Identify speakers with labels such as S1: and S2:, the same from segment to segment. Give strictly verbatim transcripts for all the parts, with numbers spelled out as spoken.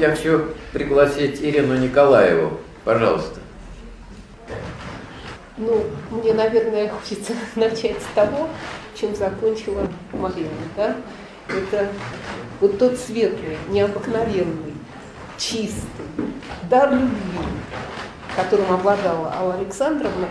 S1: Я хочу пригласить Ирину Николаеву. Пожалуйста.
S2: Ну, мне, наверное, хочется начать с того, чем закончила Марина, да? Это вот тот светлый, необыкновенный, чистый дар любви, которым обладала Алла Александровна,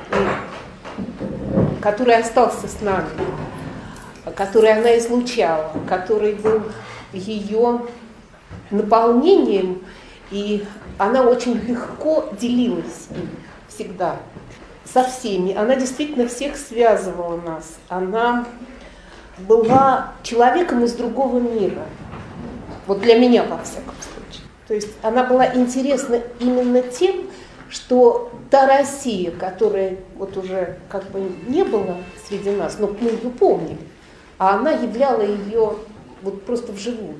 S2: и который остался с нами, который она излучала, который был ее наполнением, и она очень легко делилась им всегда, со всеми. Она действительно всех связывала нас. Она была человеком из другого мира. Вот для меня, во всяком случае. То есть она была интересна именно тем, что та Россия, которая вот уже как бы не была среди нас, но мы ее помнили, а она являла ее вот просто вживую.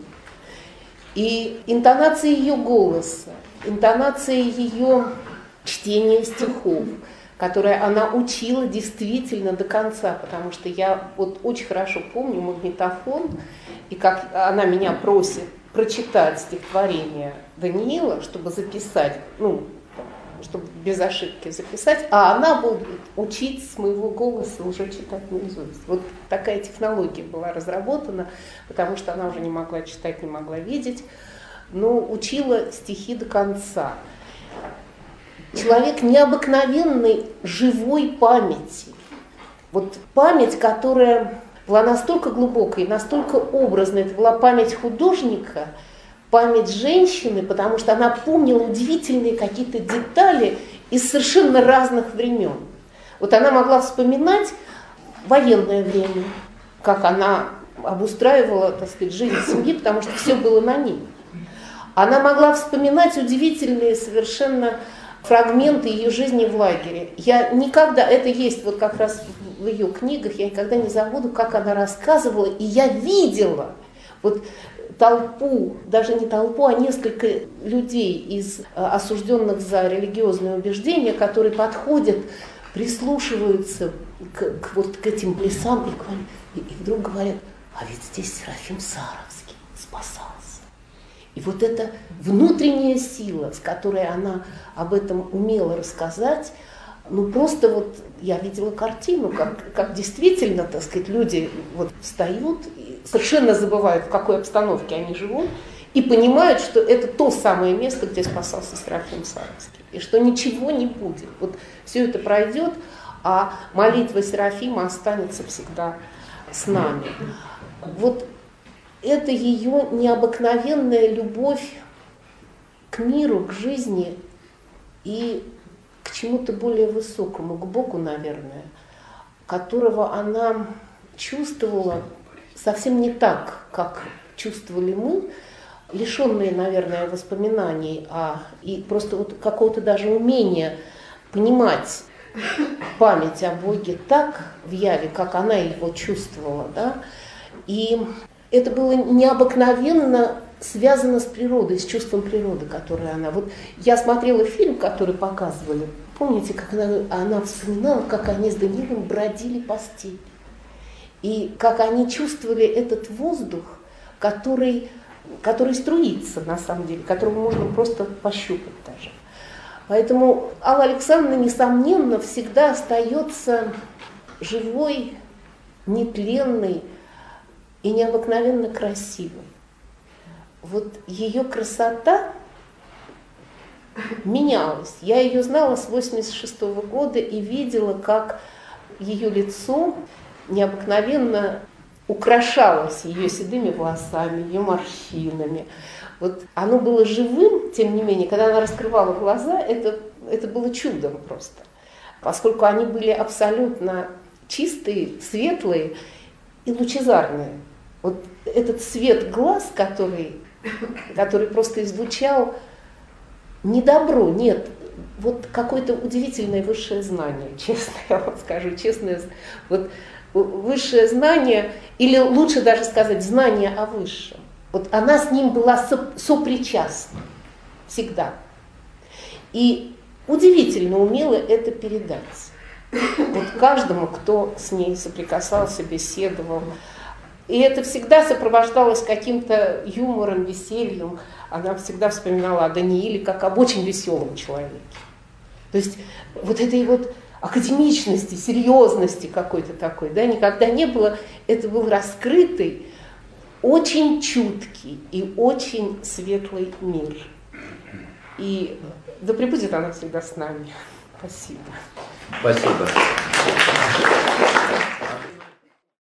S2: И интонация ее голоса, интонация ее чтения стихов, которое она учила действительно до конца, потому что я вот очень хорошо помню магнитофон, и как она меня просит прочитать стихотворение Даниила, чтобы записать, ну, чтобы без ошибки записать, а она будет учить с моего голоса уже читать наизусть. Вот такая технология была разработана, потому что она уже не могла читать, не могла видеть, но учила стихи до конца. Человек необыкновенной живой памяти. Вот память, которая была настолько глубокой, настолько образной, это была память художника, память женщины, потому что она помнила удивительные какие-то детали из совершенно разных времен. Вот она могла вспоминать военное время, как она обустраивала, так сказать, жизнь семьи, потому что все было на ней. Она могла вспоминать удивительные совершенно фрагменты ее жизни в лагере. Я никогда, это есть вот как раз в ее книгах, я никогда не забуду, как она рассказывала, и я видела вот толпу, даже не толпу, а несколько людей из осужденных за религиозные убеждения, которые подходят, прислушиваются к, к, вот, к этим лесам и, и, и вдруг говорят: а ведь здесь Серафим Саровский спасался. И вот эта внутренняя сила, с которой она об этом умела рассказать, ну просто вот я видела картину, как, как действительно, так сказать, люди вот встают и совершенно забывают, в какой обстановке они живут, и понимают, что это то самое место, где спасался Серафим Саровский, и что ничего не будет. Вот все это пройдет, а молитва Серафима останется всегда с нами. Вот это ее необыкновенная любовь к миру, к жизни и к чему-то более высокому, к Богу, наверное, которого она чувствовала совсем не так, как чувствовали мы, лишенные, наверное, воспоминаний, а и просто вот какого-то даже умения понимать память о Боге так в яве, как она его чувствовала, да, и это было необыкновенно связано с природой, с чувством природы, которое она... Вот я смотрела фильм, который показывали. Помните, как она, она вспоминала, как они с Даниилом бродили по степи. И как они чувствовали этот воздух, который, который струится, на самом деле, которого можно просто пощупать даже. Поэтому Алла Александровна, несомненно, всегда остается живой, нетленной и необыкновенно красивой. Вот ее красота менялась. Я ее знала с восемьдесят шестого года и видела, как ее лицо необыкновенно украшалось ее седыми волосами, ее морщинами. Вот оно было живым, тем не менее, когда она раскрывала глаза, это, это было чудом просто. Поскольку они были абсолютно чистые, светлые и лучезарные. Вот этот свет глаз, который, который просто излучал не добро, нет, вот какое-то удивительное высшее знание, честно я вам скажу, честное, вот высшее знание, или лучше даже сказать, знание о высшем. Вот она с ним была сопричастна всегда. И удивительно умела это передать. Вот каждому, кто с ней соприкасался, беседовал. И это всегда сопровождалось каким-то юмором, весельем. Она всегда вспоминала о Данииле как об очень веселом человеке. То есть вот этой вот академичности, серьезности какой-то такой, да, никогда не было. Это был раскрытый, очень чуткий и очень светлый мир. И да пребудет она всегда с нами. Спасибо.
S1: Спасибо.